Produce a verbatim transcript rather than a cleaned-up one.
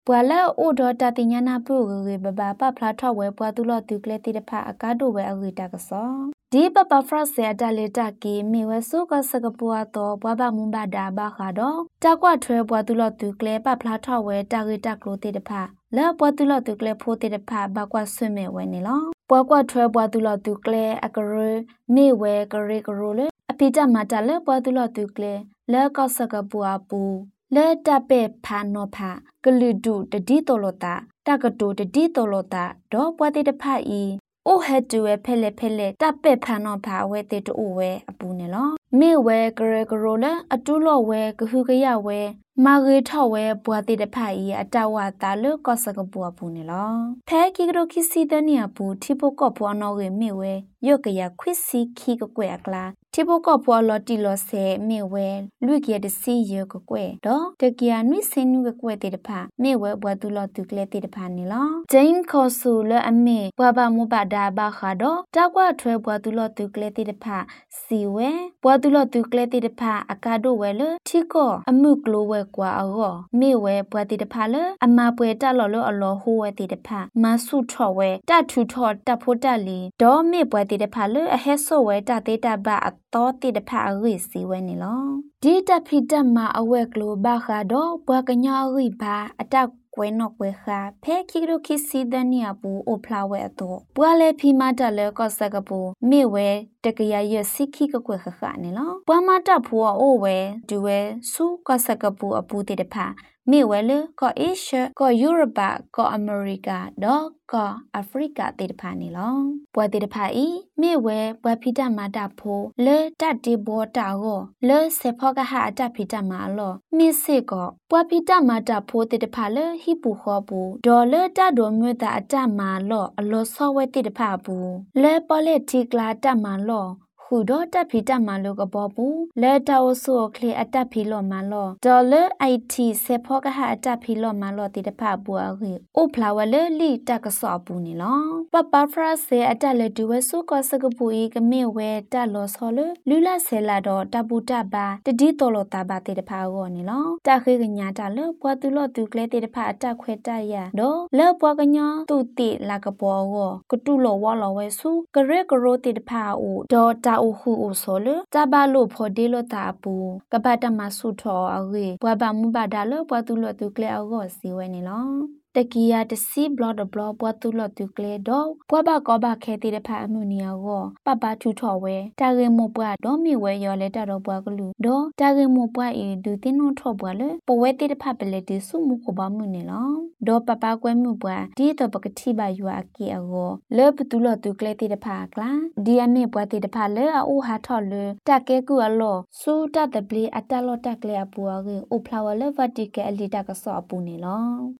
ပွာလဲအိုဒေါ်တာတင်ညာနာပူရေဘဘာပဖလာထောက်ဝဲပွာတူလောတူကလေတိတဖာအကားတို့ဝဲအဂီတာကစောဒီပပဖရဆေအတလေတကီမီဝဲဆုကစကပွာတော့ဘွာဘမွန်ဘာဒါဘာခါတော့တကွထွဲပွာတူလောတူကလေပဖလာထောက်ဝဲတာဂီတာကလိုတိတဖာလဲပွာတူလောတူကလေဖိုတိတဖာဘကွာဆွမဲဝဲနေလောပွာကွာထွဲပွာတူလောတူကလေအကရမေဝဲကရေကရိုလေအပိတမတာလဲပွာတူလောတူကလေလဲကောစကပွာပူလဲတပဲဖာနောဖာကလူဒုတဒီတိုလိုတာတကတိုတဒီတိုလိုတာဒေါ်ပွားတိတဖာဤအိုဟက်တူဝဲဖဲလေဖဲလေတပဲဖာနောဖာဝဲတေတိုဝဲအပူနေလောမေဝဲကရကရိုလဲအတူလောဝဲကဟုကရဝဲမာဂေထောက်ဝဲဘွာတိတဖာဤအတဝတာလကောစကပွာပူနေလောဖဲကီကရိုခီစီတနီယပူတီပိုကောပွာနောဝဲမေဝဲယော့ကရခွစ်စီခီကကွဲကလာတီပိုကောပွာလော်တီလော်ဆဲမေဝဲလူကရတစီယောကကွဲတော့တကီယာနွိစင်နုကကွဲတေတဖာမေဝဲဘွာတူလော်တူကလေတေတဖာနေလောဂျိန်းခေါ်ဆူလအမေဘွာဘမူပါဒါဘာခါတော့တောက်ကွာထွဲဘွာတူလော်တူကလေတေတဖာစီဝဲဘွာတူလော်တူကလေတေတဖာအကာတို့ဝဲလထီကောအမှုကလိုဝဲကွာအောမေဝဲဘွာတေတဖာလအမပွဲတလော်လောအလောဟိုဝဲတေတဖာမဆုထော်ဝဲတထူထော်တဖို့တလီဒေါ်မေဘွာတေတဖာလအဟဲဆိုဝဲတသေးတဘအတော်တေတဖာအရိစီဝဲနေလောဒီတဖိတမအဝဲကလိုဘာခါတော့ဘွာကညာရိဘာအတက်ကွဲနော်ကွဲခါဖဲခိရိုခိစီဒနီယာပူအိုဖလာဝဲအတော့ဘွာလေဖီမတလဲကော့ဆက်ကပူမေဝဲတကရရစိခိကကွဲခခနေလောဘွာမတဖူအိုဝဲဒူဝဲဆူကော့ဆက်ကပူအပူတေတဖာမေဝဲလေကောအေရှကောယူရိုပကောအမေရိကတော့ကောအာဖရိကတေတဖာနေလောဘွာတေတဖာဤမေဝဲဘွာဖီတမတာဖိုလေတတေဘောတာကိုလေဆေဖောကဟာအတဖီတမလောမေစေကောဘွာဖီတမတာဖိုတေတဖာလေဟိပူခောပူဒေါ်လေတဒိုမြတာအတမလောအလောဆောဝဲတေတဖာပူလေပေါ်လက်တီကလာတမလောခုတော့တက်ဖီတက်မှလို့ကပေါ်ဘူးလဲတောက်ဆိုခလေအတက်ဖီလော့မလော့ဒေါ်လာအိုက်တီဆေဖောကဟာအတက်ဖီလော့မလော့တိတဖပူအခေအိုဖလာဝလဲလီတက်ကဆော့ပူနေလောပပဖရဆေအတက်လေဒူဝဲဆုကစကပူဤကမေဝဲတက်လော်ဆော်လလူလာဆဲလာတော့တပူတပါတဒီတော်လော်တာပါတိတဖရောနေလောတခေကညာတလဲပွားတူလော့တူကလဲတိတဖအတက်ခွဲတက်ရတော့လဲပွားကညာတူတိလာကပေါ်ဝကတူလော်ဝလော်ဝဲဆုကရဲကရိုတိတဖအိုဒေါ်တာအိုခုအိုဆိုလတဘာလို့ဖော်ဒီလို့တာပူကပတ်တမဆုထော်အရေဘွာဘမူပါဒါလို့ဘွာတူလို့တူကလဲအောကိုစီဝဲနေလောတကီယာတစီဘလော့ဒဘလော့ဘွာတူလို့တူကလဲတော့ဘွာဘကောဘခဲတိတဲ့ဖာအမှုနီယောကိုပပထူထော်ဝဲတာရေမဘွာတော့မီဝဲရောလဲတတော့ဘွာကလူတော့တာရေမဘွာအီဒူတင်းနုထော်ဘွာလေပဝဲတိတဲ့ဖာပလေတီစုမှုကိုဘာမှုနေလောတော့ပပကွဲမှုဘွာဒီတော့ပကတိပါယူအကီအောလဲပတူလို့တူကလဲတိတဲ့ဖာကလာဒီအမေဘွာတိတဲ့ဖာလဲအိုဟာထော်လေတကဲကူအလောစူတတ်တပလီအတလော့တက်ကလဲအပူအကေအိုဖလာဝဲလေဗတ်တီကဲအလီတကဆော့အပူနေလော